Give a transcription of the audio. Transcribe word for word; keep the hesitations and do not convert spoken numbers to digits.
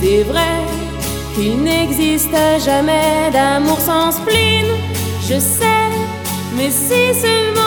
C'est vrai qu'il n'existe jamais d'amour sans spleen. Je sais, mais si seulement